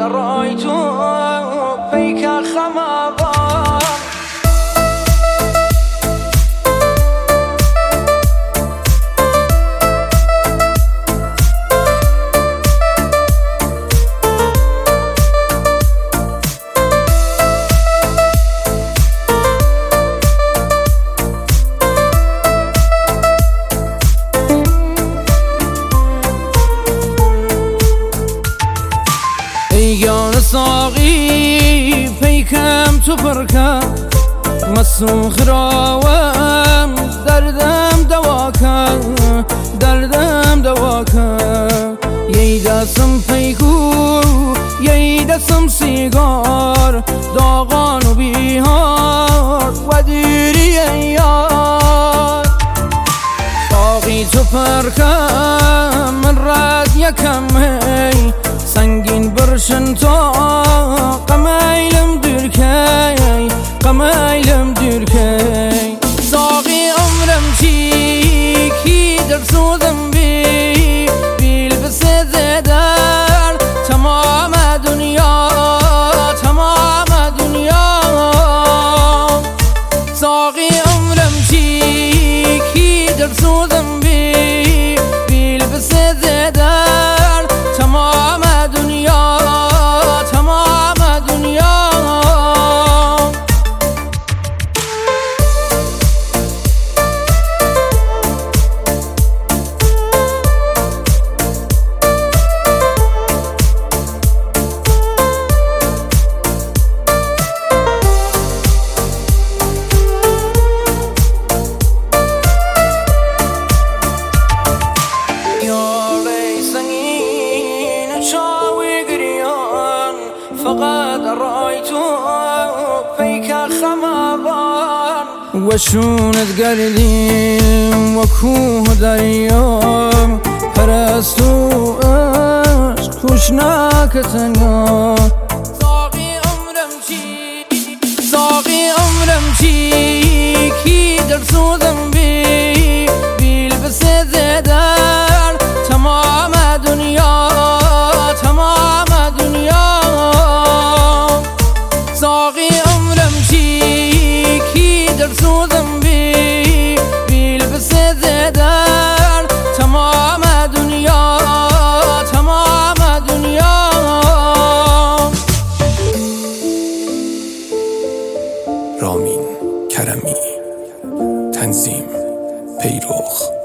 رأيت فيك خمضا. ایان ساقی پیکم تو پرکم مسوخ راوم دردم دواکم یی دستم پیکو یی دستم سیگار داغان و بیهار و دیری ایار. ساقی تو پرکم من رد یکم هی سنگین برشن تا قمایلم دورکی ساقی عمرم چی کی در سوزم بیل بسه زدر تمام دنیا ساقی عمرم چی کی در سوزم بیل بسه زدر تمام دنیا فقط رأيت فيك خمضا. وشونت گردیم و کوه دریا پرستو عشق خوشناک تنها. ساقی عمرم چی کی در سوزم بیل بسه زدر تمام دنیا ساقی عمرم چی کی در سوزم بیل بسه زدر تمام دنیا رامین کرمی، تنظیم پیروخ.